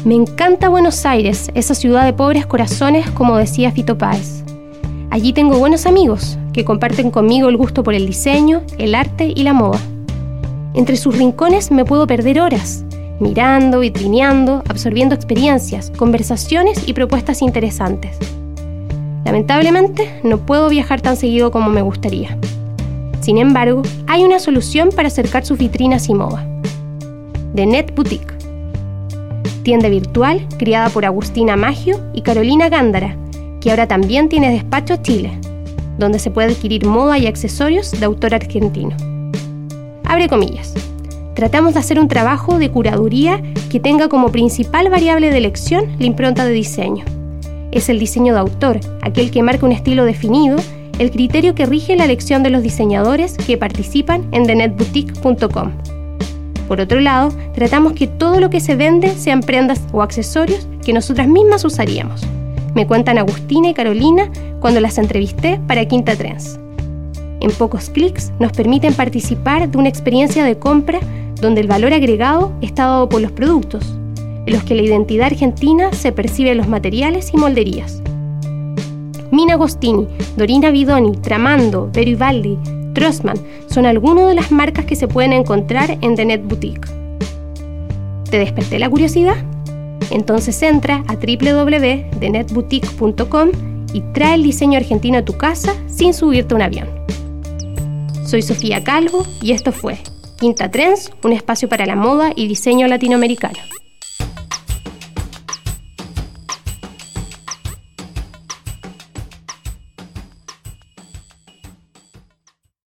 Me encanta Buenos Aires, esa ciudad de pobres corazones, como decía Fito Páez. Allí tengo buenos amigos que comparten conmigo el gusto por el diseño, el arte y la moda. Entre sus rincones me puedo perder horas, mirando, vitrineando, absorbiendo experiencias, conversaciones y propuestas interesantes. Lamentablemente, no puedo viajar tan seguido como me gustaría. Sin embargo, hay una solución para acercar sus vitrinas y moda. The Net Boutique. Tienda virtual criada por Agustina Maggio y Carolina Gándara, que ahora también tiene despacho Chile, donde se puede adquirir moda y accesorios de autor argentino. Abre comillas. Tratamos de hacer un trabajo de curaduría que tenga como principal variable de elección la impronta de diseño. Es el diseño de autor, aquel que marca un estilo definido, el criterio que rige la elección de los diseñadores que participan en thenetboutique.com. Por otro lado, tratamos que todo lo que se vende sean prendas o accesorios que nosotras mismas usaríamos. Me cuentan Agustina y Carolina cuando las entrevisté para Quinta Trends. En pocos clics nos permiten participar de una experiencia de compra donde el valor agregado está dado por los productos, en los que la identidad argentina se percibe en los materiales y molderías. Mina Agostini, Dorina Bidoni, Tramando, Vero Ivaldi, Trossmann son algunas de las marcas que se pueden encontrar en The Net Boutique. ¿Te desperté la curiosidad? Entonces entra a www.thenetboutique.com y trae el diseño argentino a tu casa sin subirte a un avión. Soy Sofía Calvo y esto fue Quinta Trends, un espacio para la moda y diseño latinoamericano.